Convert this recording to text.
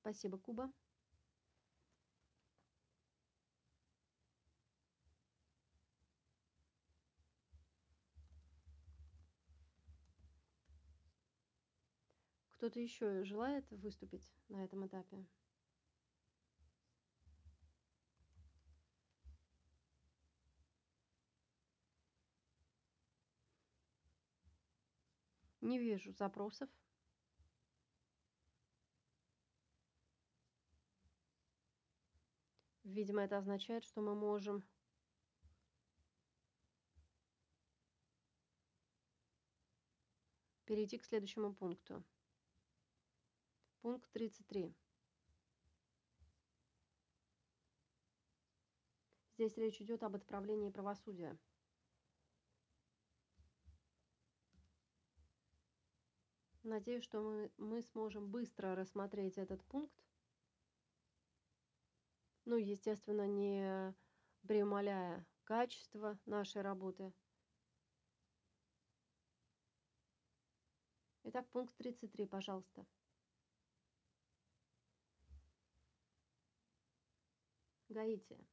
Спасибо, Куба. Кто-то еще желает выступить на этом этапе? Не вижу запросов. Видимо, это означает, что мы можем перейти к следующему пункту. Пункт 33. Здесь речь идет об отправлении правосудия. Надеюсь, что мы сможем быстро рассмотреть этот пункт. Ну, естественно, не премаляя качество нашей работы. Итак, пункт 33, пожалуйста. Гаити.